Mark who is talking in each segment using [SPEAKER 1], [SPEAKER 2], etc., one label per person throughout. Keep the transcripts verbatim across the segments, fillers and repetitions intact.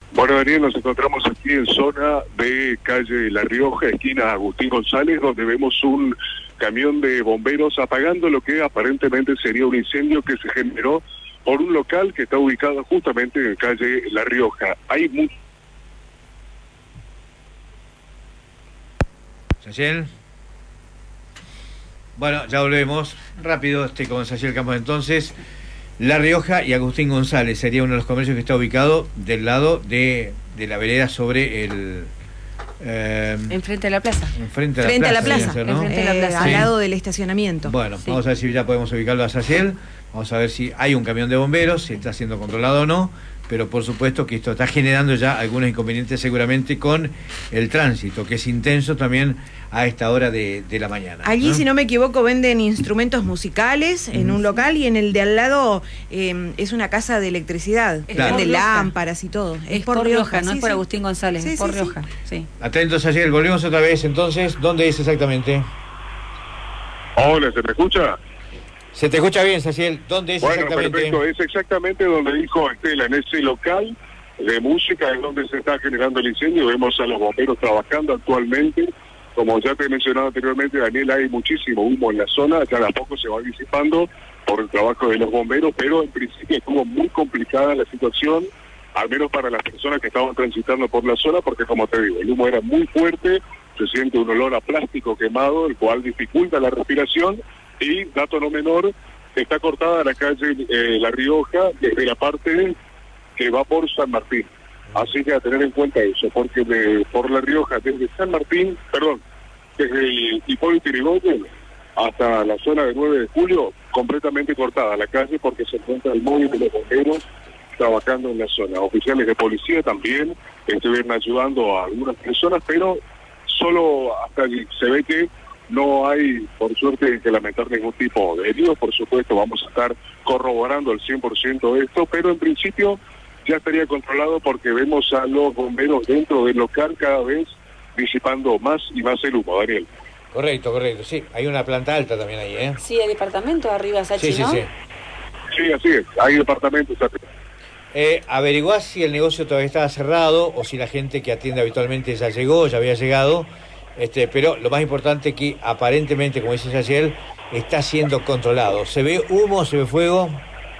[SPEAKER 1] Bueno, Daniel, nos encontramos aquí en zona de calle La Rioja, esquina Agustín González, donde vemos un camión de bomberos apagando lo que aparentemente sería un incendio que se generó por un local que está ubicado justamente en calle La Rioja. Hay mucho...
[SPEAKER 2] Sayel. Bueno, ya volvemos. Rápido, este con Sayel Campos entonces. La Rioja y Agustín González sería uno de los comercios que está ubicado del lado de, de la vereda sobre el...
[SPEAKER 3] Eh, enfrente de la plaza.
[SPEAKER 2] Enfrente de
[SPEAKER 3] Frente
[SPEAKER 2] la
[SPEAKER 3] a
[SPEAKER 2] plaza.
[SPEAKER 3] la plaza,
[SPEAKER 2] Ser, ¿no?
[SPEAKER 3] enfrente de la plaza.
[SPEAKER 4] Eh, al
[SPEAKER 2] Sí.
[SPEAKER 4] lado del estacionamiento.
[SPEAKER 2] Bueno,
[SPEAKER 3] Sí.
[SPEAKER 2] vamos a ver si ya podemos ubicarlo a Sayel. Vamos a ver si hay un camión de bomberos, si está siendo controlado o no. Pero por supuesto que esto está generando ya algunos inconvenientes seguramente con el tránsito, que es intenso también a esta hora de, de la mañana.
[SPEAKER 4] Allí,
[SPEAKER 2] ¿no?
[SPEAKER 4] si no me equivoco, venden instrumentos musicales en un local y en el de al lado eh, es una casa de electricidad.
[SPEAKER 2] Claro.
[SPEAKER 4] Venden
[SPEAKER 3] Rioja.
[SPEAKER 4] lámparas y todo.
[SPEAKER 3] Es por Rioja, no
[SPEAKER 4] sí,
[SPEAKER 3] es por
[SPEAKER 4] sí.
[SPEAKER 3] Agustín González,
[SPEAKER 4] Sí,
[SPEAKER 3] es por
[SPEAKER 4] sí,
[SPEAKER 3] Rioja. Sí.
[SPEAKER 2] Atentos, Sayel, volvemos otra vez entonces. ¿Dónde es exactamente?
[SPEAKER 1] Hola, ¿se me escucha?
[SPEAKER 2] Se te escucha bien, Sayel. ¿Dónde es
[SPEAKER 1] Bueno,
[SPEAKER 2] exactamente?
[SPEAKER 1] perfecto, es exactamente donde dijo Estela, en ese local de música es donde se está generando el incendio. Vemos a los bomberos trabajando actualmente. Como ya te he mencionado anteriormente, Daniel, hay muchísimo humo en la zona, ya de a poco se va disipando por el trabajo de los bomberos, pero en principio estuvo muy complicada la situación, al menos para las personas que estaban transitando por la zona, porque como te digo, el humo era muy fuerte, se siente un olor a plástico quemado, el cual dificulta la respiración, y, dato no menor, está cortada la calle eh, La Rioja desde la parte que va por San Martín. Así que a tener en cuenta eso, porque de, por La Rioja, desde San Martín, perdón, desde el Hipólito Yrigoyen hasta la zona de nueve de julio, completamente cortada la calle porque se encuentra el móvil de los bomberos trabajando en la zona. Oficiales de policía también estuvieron ayudando a algunas personas, pero solo hasta allí se ve que no hay, por suerte, que lamentar ningún tipo de heridos. Por supuesto, vamos a estar corroborando al cien por ciento esto, pero en principio ya estaría controlado porque vemos a los bomberos dentro del local cada vez disipando más y más el humo, Daniel.
[SPEAKER 2] Correcto, correcto. Sí, hay una planta alta también ahí, ¿eh?
[SPEAKER 3] Sí, el departamento arriba, Sachi,
[SPEAKER 2] Sí, sí,
[SPEAKER 3] ¿no?
[SPEAKER 2] sí.
[SPEAKER 1] Sí, así es. Hay departamentos arriba.
[SPEAKER 2] Eh, averiguás si el negocio todavía estaba cerrado o si la gente que atiende habitualmente ya llegó, ya había llegado. Este, pero lo más importante que aparentemente, como dice Sayel, está siendo controlado. ¿Se ve humo, se ve fuego?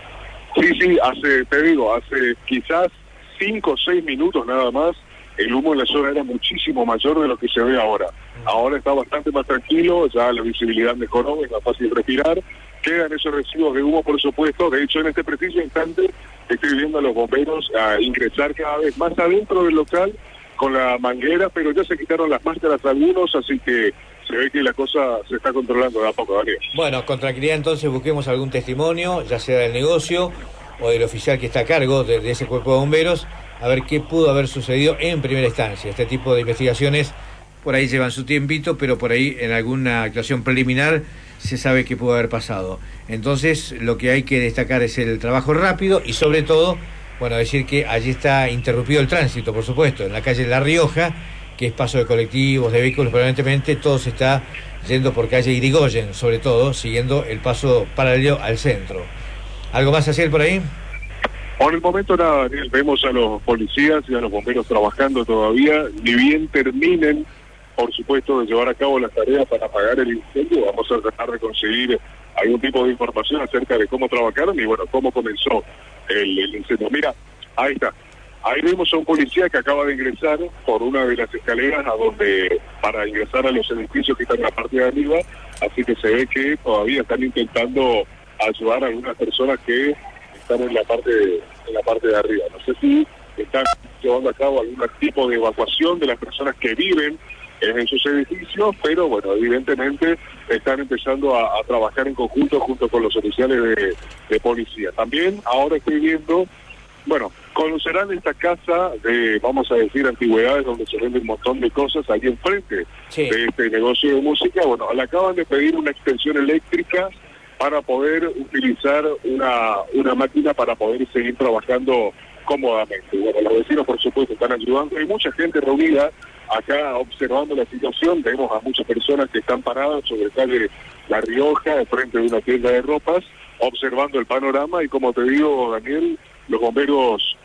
[SPEAKER 1] Sí, sí, hace, te digo, hace quizás cinco o seis minutos nada más, el humo en la zona era muchísimo mayor de lo que se ve ahora. Ahora está bastante más tranquilo, ya la visibilidad mejoró, es más fácil respirar, quedan esos residuos de humo, por supuesto. De hecho, en este preciso instante estoy viendo a los bomberos a ingresar cada vez más adentro del local con la manguera, pero ya se quitaron las máscaras algunos, así que se ve que la cosa se está controlando de a poco, Daniel.
[SPEAKER 2] Bueno, con tranquilidad entonces busquemos algún testimonio, ya sea del negocio o del oficial que está a cargo de, de ese cuerpo de bomberos, a ver qué pudo haber sucedido en primera instancia. Este tipo de investigaciones por ahí llevan su tiempito, pero por ahí en alguna actuación preliminar se sabe qué pudo haber pasado. Entonces, lo que hay que destacar es el trabajo rápido y sobre todo, bueno, decir que allí está interrumpido el tránsito, por supuesto, en la calle La Rioja, que es paso de colectivos, de vehículos, probablemente todo se está yendo por calle Yrigoyen, sobre todo, siguiendo el paso paralelo al centro. ¿Algo más hacer por ahí?
[SPEAKER 1] Por el momento nada, Daniel, vemos a los policías y a los bomberos trabajando todavía, ni bien terminen, por supuesto, de llevar a cabo las tareas para apagar el incendio. Vamos a tratar de conseguir algún tipo de información acerca de cómo trabajaron y, bueno, cómo comenzó el, el incendio. Mira, ahí está. Ahí vemos a un policía que acaba de ingresar por una de las escaleras a donde para ingresar a los edificios que están en la parte de arriba, así que se ve que todavía están intentando ayudar a algunas personas que están en la parte de, en la parte de arriba. No sé si están llevando a cabo algún tipo de evacuación de las personas que viven en esos edificios, pero bueno, evidentemente están empezando a, a trabajar en conjunto junto con los oficiales de, de policía. También ahora estoy viendo, bueno, conocerán esta casa de, vamos a decir, antigüedades, donde se vende un montón de cosas ahí enfrente
[SPEAKER 2] Sí.
[SPEAKER 1] de este negocio de música. Bueno, le acaban de pedir una extensión eléctrica para poder utilizar una, una máquina para poder seguir trabajando cómodamente. Bueno, los vecinos, por supuesto, están ayudando. Hay mucha gente reunida acá observando la situación. Vemos a muchas personas que están paradas sobre calle La Rioja, frente de una tienda de ropas, observando el panorama. Y como te digo, Daniel, los bomberos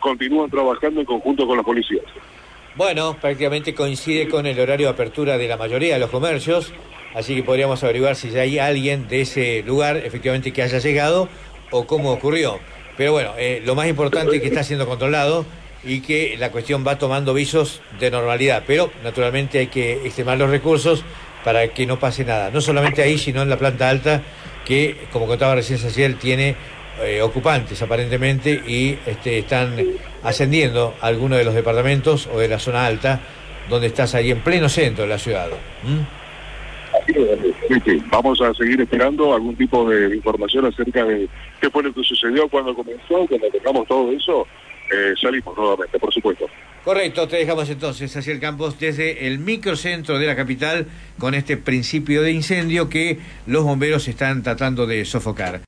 [SPEAKER 1] continúan trabajando en conjunto con la policía.
[SPEAKER 2] Bueno, prácticamente coincide con el horario de apertura de la mayoría de los comercios, así que podríamos averiguar si ya hay alguien de ese lugar efectivamente que haya llegado o cómo ocurrió. Pero bueno, eh, lo más importante es que está siendo controlado y que la cuestión va tomando visos de normalidad, pero naturalmente hay que extremar los recursos para que no pase nada, no solamente ahí, sino en la planta alta, que, como contaba recién Saciel, tiene eh, ocupantes aparentemente y este, están ascendiendo a algunos de los departamentos o de la zona alta, donde estás ahí en pleno centro de la ciudad. ¿Mm?
[SPEAKER 1] Sí, sí. Vamos a seguir esperando algún tipo de información acerca de qué fue lo que sucedió, cuando comenzó. Cuando tengamos todo eso, eh, salimos nuevamente, por supuesto.
[SPEAKER 2] Correcto, te dejamos entonces hacia el Campos desde el microcentro de la capital con este principio de incendio que los bomberos están tratando de sofocar.